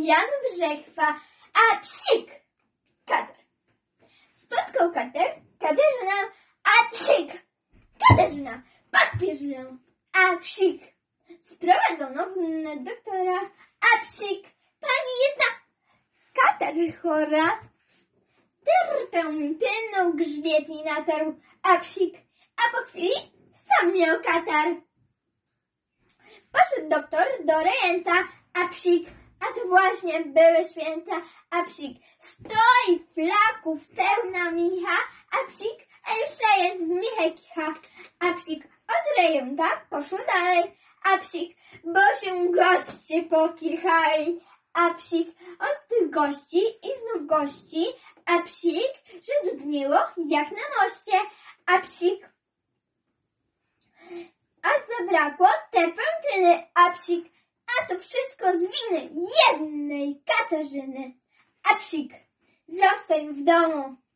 Jan Brzechwa, a psik, kater. Spotkał Katarzynę, a psik, Katarzyna, pod pierzynę, a psik. Sprowadzono w doktora, a psik, pani jest na katar chora. Terpę mi tylną grzbiet i natarł, a psik, a po chwili sam miał katar. Poszedł doktor do rejenta, a psik, a to właśnie były święta, a psik stoi flaków pełna micha, a psik, a już rejent w michę kicha, a psik od rejenta poszło dalej, a psik, bo się goście pokichali, a psik od tych gości i znów gości, a psik, że dudniło jak na moście, a psik, aż zabrakło terpentyny, a psik, a to wszystko z winy jednej Katarzyny, a psik, zostań w domu.